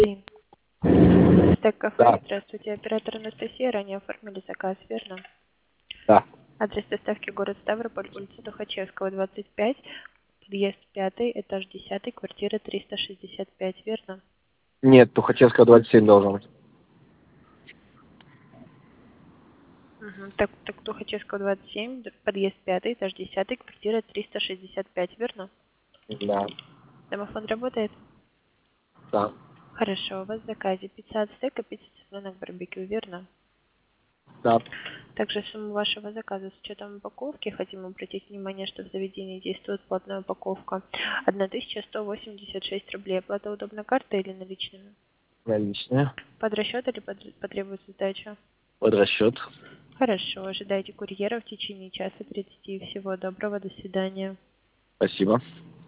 Так, кафе, Да, здравствуйте. Оператор Анастасия, ранее оформили заказ, верно? да. Адрес доставки город Ставрополь, улица Тухачевского, 25, подъезд 5, этаж 10, квартира 365, верно? Нет, Тухачевская 27 должен быть. Угу. Так, Тухачевского, 27, подъезд 5, этаж 10, квартира 365, верно? Да, Домофон работает? да, Хорошо, у вас в заказе пицца от стейка, пицца цыпленок барбекю, верно? да. Также сумму вашего заказа с учетом упаковки хотим обратить внимание, что в заведении действует платная упаковка. 1186 рублей. Оплата удобна картой или наличными? Наличные. Под расчет или потребуется сдача? Под расчет. Хорошо. Ожидайте курьера в течение часа 30. Всего доброго. До свидания. Спасибо.